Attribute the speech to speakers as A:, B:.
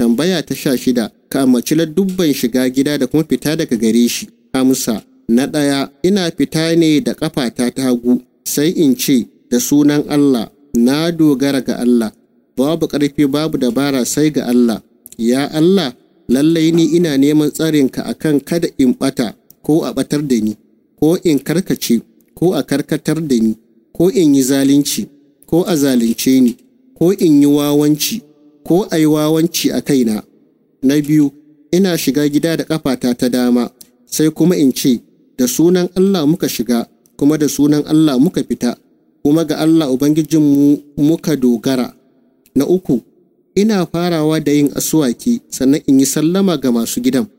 A: Tambaya ta 16. Ka ambaci ladubban shiga gida da kuma fita daga gare shi. Amsa. Na 1. Ina fita ne da ƙafata ta hagu, sai in ce, da sunan Allah, na dogara ga Allah, babu ƙarfi babu dabara sai ga Allah. Ya Allah, lallai ni ina neman tsarinka akan kada in ɓata ko a ɓatar da ni, ko in karkace ko a karkatar da ni, ko in yi zalunci ko a zalunce ni, ko in yi wawanci ko a yi wawanci a kaina. Na 2. Ina shiga gida da ƙafata ta dama, sai kuma in ce, da sunan Allah muka shiga, kuma da sunan Allah muka fita, kuma ga Allah Ubangijinmu muka dogara. Na 3. Ina farawa da yin aswaki, sannan in yi sallama ga masu gidan.